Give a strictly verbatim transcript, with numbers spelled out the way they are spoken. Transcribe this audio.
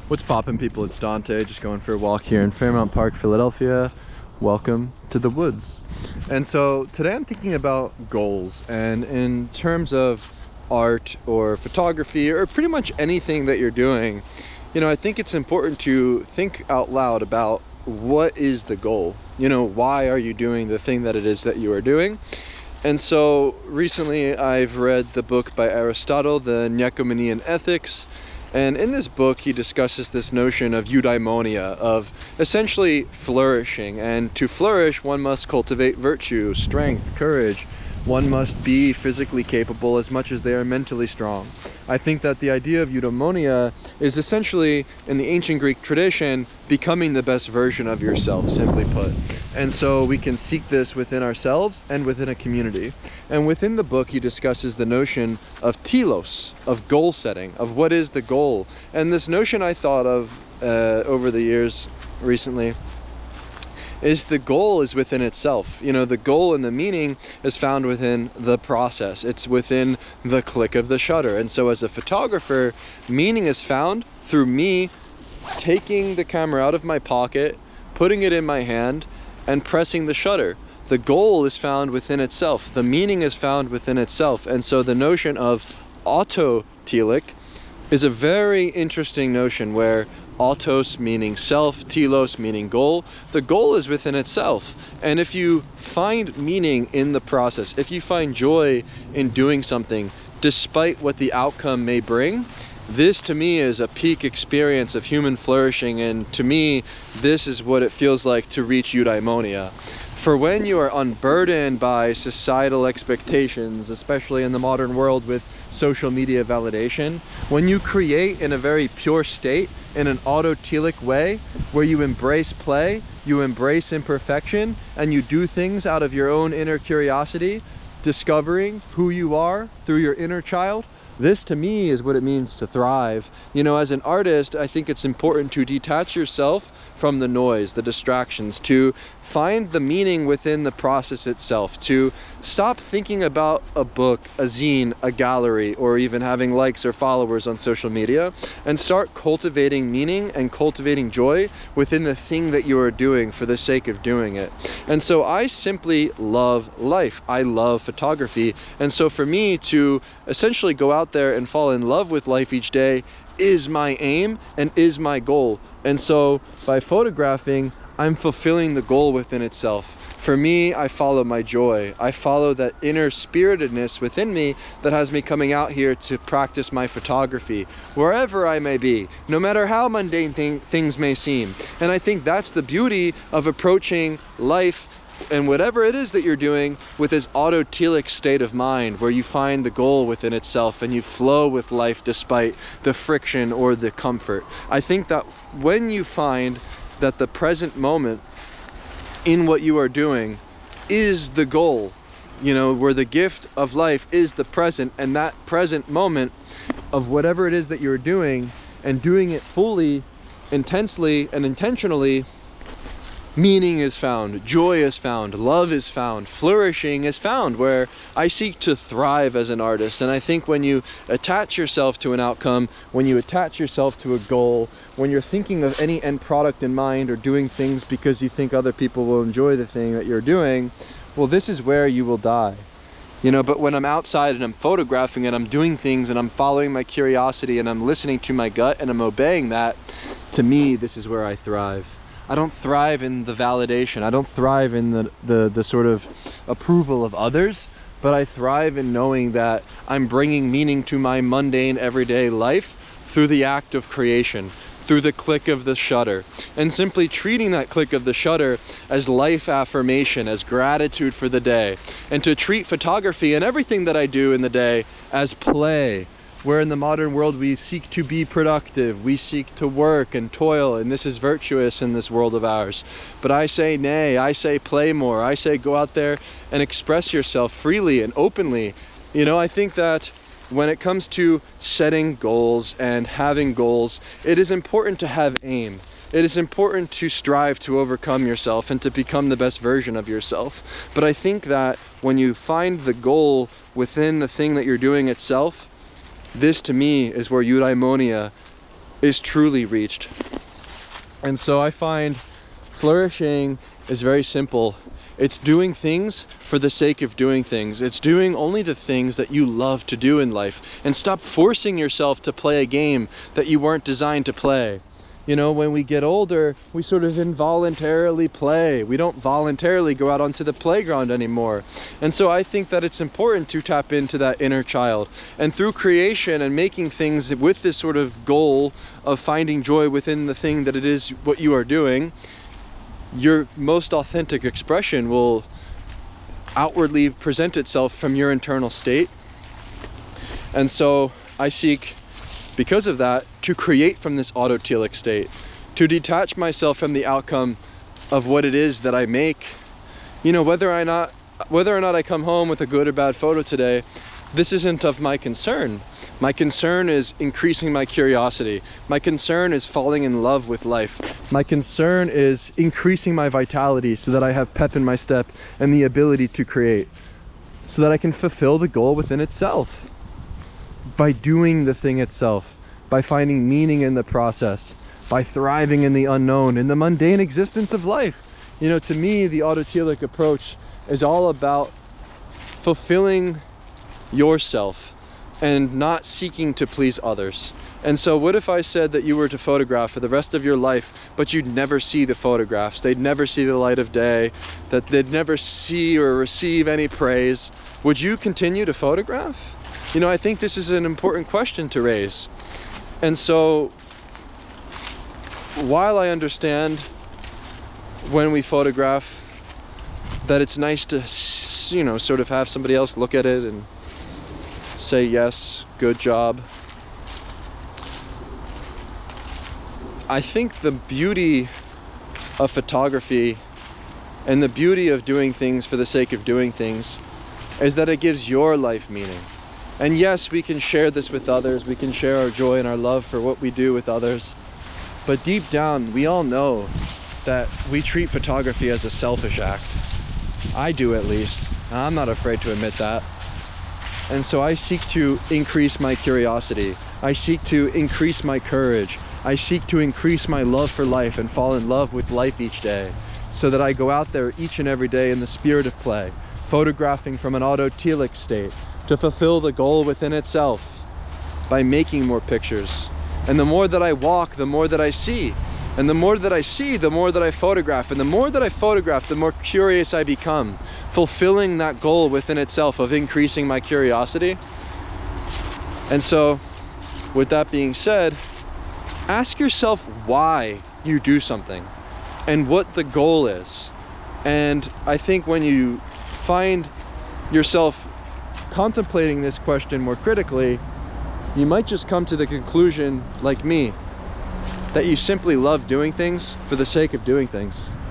What's poppin', people? It's Dante, just going for a walk here in Fairmount Park, Philadelphia. Welcome to the woods. And so today I'm thinking about goals, and in terms of art or photography or pretty much anything that you're doing, you know, I think it's important to think out loud about what is the goal. You know, why are you doing the thing that it is that you are doing? And so recently I've read the book by Aristotle, the Nicomachean Ethics. And in this book, he discusses this notion of eudaimonia, of essentially flourishing. And to flourish, one must cultivate virtue, strength, courage. One must be physically capable as much as they are mentally strong. I think that the idea of eudaimonia is essentially, in the ancient Greek tradition, becoming the best version of yourself, simply put. And so we can seek this within ourselves and within a community. And within the book, he discusses the notion of telos, of goal setting, of what is the goal. And this notion I thought of uh, over the years recently is the goal is within itself. You know, the goal and the meaning is found within the process. It's within the click of the shutter. And so as a photographer, meaning is found through me taking the camera out of my pocket, putting it in my hand, and pressing the shutter. The goal is found within itself. The meaning is found within itself. And so the notion of autotelic is a very interesting notion where autos meaning self, telos meaning goal. The goal is within itself. And if you find meaning in the process, if you find joy in doing something, despite what the outcome may bring, this to me is a peak experience of human flourishing. And to me, this is what it feels like to reach eudaimonia. For when you are unburdened by societal expectations, especially in the modern world with social media validation, when you create in a very pure state, in an autotelic way, where you embrace play, you embrace imperfection, and you do things out of your own inner curiosity, discovering who you are through your inner child, this to me is what it means to thrive. You know, as an artist, I think it's important to detach yourself from the noise, the distractions, to find the meaning within the process itself, to stop thinking about a book, a zine, a gallery, or even having likes or followers on social media, and start cultivating meaning and cultivating joy within the thing that you are doing for the sake of doing it. And so I simply love life. I love photography. And so for me to essentially go out there and fall in love with life each day is my aim and is my goal. And so by photographing, I'm fulfilling the goal within itself. For me, I follow my joy. I follow that inner spiritedness within me that has me coming out here to practice my photography, wherever I may be, no matter how mundane thing, things may seem. And I think that's the beauty of approaching life and whatever it is that you're doing with this autotelic state of mind, where you find the goal within itself and you flow with life despite the friction or the comfort. I think that when you find that the present moment in what you are doing is the goal, you know, where the gift of life is the present, and that present moment of whatever it is that you're doing, and doing it fully, intensely, and intentionally, meaning is found, joy is found, love is found, flourishing is found, where I seek to thrive as an artist. And I think when you attach yourself to an outcome, when you attach yourself to a goal, when you're thinking of any end product in mind or doing things because you think other people will enjoy the thing that you're doing, well, this is where you will die. You know, but when I'm outside and I'm photographing and I'm doing things and I'm following my curiosity and I'm listening to my gut and I'm obeying that, to me, this is where I thrive. I don't thrive in the validation. I don't thrive in the, the, the sort of approval of others, but I thrive in knowing that I'm bringing meaning to my mundane everyday life through the act of creation, through the click of the shutter, and simply treating that click of the shutter as life affirmation, as gratitude for the day, and to treat photography and everything that I do in the day as play. Where in the modern world we seek to be productive, we seek to work and toil, and this is virtuous in this world of ours. But I say nay, I say play more, I say go out there and express yourself freely and openly. You know, I think that when it comes to setting goals and having goals, it is important to have aim. It is important to strive to overcome yourself and to become the best version of yourself. But I think that when you find the goal within the thing that you're doing itself, this to me is where eudaimonia is truly reached. And so I find flourishing is very simple. It's doing things for the sake of doing things. It's doing only the things that you love to do in life, and stop forcing yourself to play a game that you weren't designed to play. You know, when we get older, we sort of involuntarily play. We don't voluntarily go out onto the playground anymore. And so I think that it's important to tap into that inner child. And through creation and making things with this sort of goal of finding joy within the thing that it is what you are doing, your most authentic expression will outwardly present itself from your internal state. And so I seek, because of that, to create from this autotelic state, to detach myself from the outcome of what it is that I make. You know, whether or not whether or not I come home with a good or bad photo today, this isn't of my concern. My concern is increasing my curiosity. My concern is falling in love with life. My concern is increasing my vitality so that I have pep in my step and the ability to create, so that I can fulfill the goal within itself by doing the thing itself, by finding meaning in the process, by thriving in the unknown, in the mundane existence of life. You know, to me, the autotelic approach is all about fulfilling yourself and not seeking to please others. And so what if I said that you were to photograph for the rest of your life, but you'd never see the photographs, they'd never see the light of day, that they'd never see or receive any praise? Would you continue to photograph? You know, I think this is an important question to raise. And so while I understand when we photograph that it's nice to, you know, sort of have somebody else look at it and say, yes, good job, I think the beauty of photography and the beauty of doing things for the sake of doing things is that it gives your life meaning. And yes, we can share this with others. We can share our joy and our love for what we do with others. But deep down, we all know that we treat photography as a selfish act. I do, at least. And I'm not afraid to admit that. And so I seek to increase my curiosity. I seek to increase my courage. I seek to increase my love for life and fall in love with life each day, so that I go out there each and every day in the spirit of play, photographing from an autotelic state to fulfill the goal within itself by making more pictures. And the more that I walk, the more that I see. And the more that I see, the more that I photograph. And the more that I photograph, the more curious I become, fulfilling that goal within itself of increasing my curiosity. And so, with that being said, ask yourself why you do something and what the goal is. And I think when you find yourself contemplating this question more critically, you might just come to the conclusion, like me, that you simply love doing things for the sake of doing things.